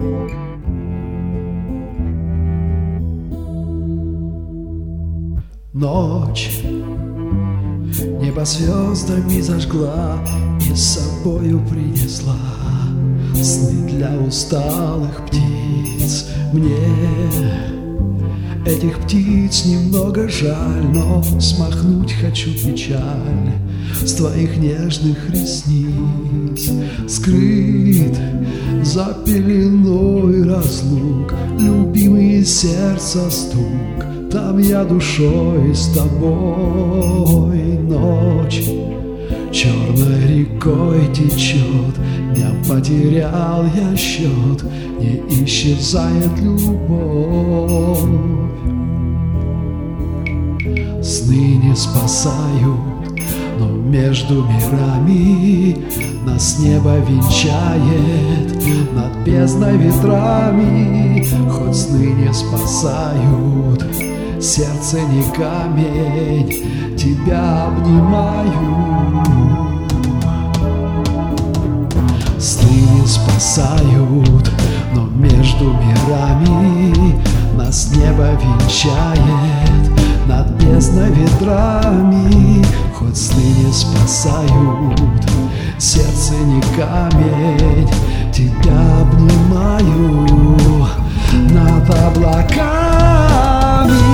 Ночь небо звездами зажгла и с собою принесла сны для усталых птиц. Мне этих птиц немного жаль, но смахнуть хочу печаль с твоих нежных ресниц. Скрыт за пеленой разлук любимый сердца стук, там я душой с тобой. Ночь черной рекой течет, дням потерял я счет, не исчезает любовь. Сны не спасают, но между мирами нас небо венчает над бездной ветрами. Хоть сны не спасают, сердце не камень, тебя обнимаю. Сны не спасают, но между мирами нас небо венчает над бездной ветрами. Хоть сны не спасают, сердце не камень, тебя обнимаю над облаками.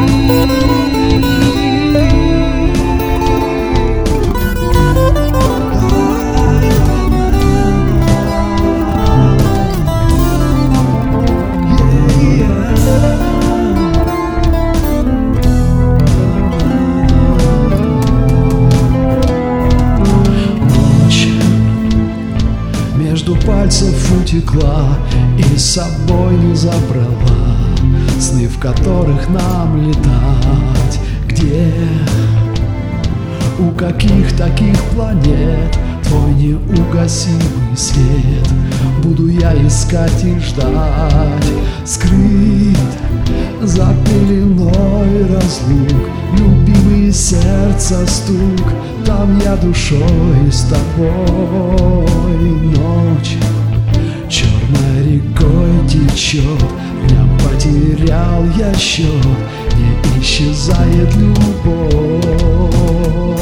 Между пальцев утекла и с собой не забрала сны, в которых нам летать. Где, у каких таких планет твой неугасимый свет буду я искать и ждать? Скрыт за пеленой разлук любимый сердца стук, там я душой с тобой. Ночь черной рекой течет, дням потерял я счет, не исчезает любовь.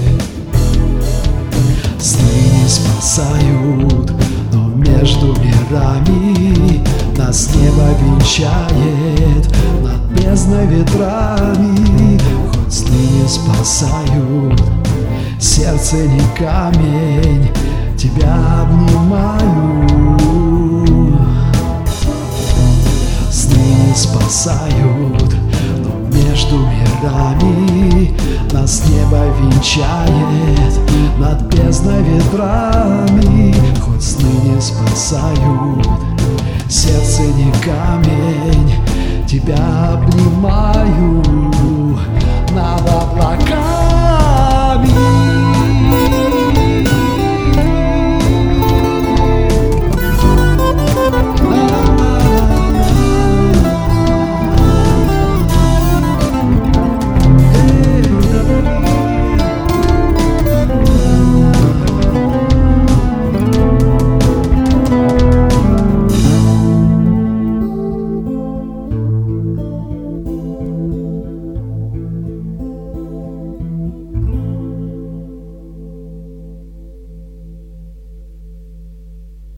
Сны не спасают, но между мирами нас небо венчает над бездной ветрами. Хоть сны не спасают, сердце не камень, тебя обнимаю. Сны не спасают, но между мирами нас небо венчает над бездной ветрами. Хоть сны не спасают, сердце не камень, тебя обнимаю над облаками.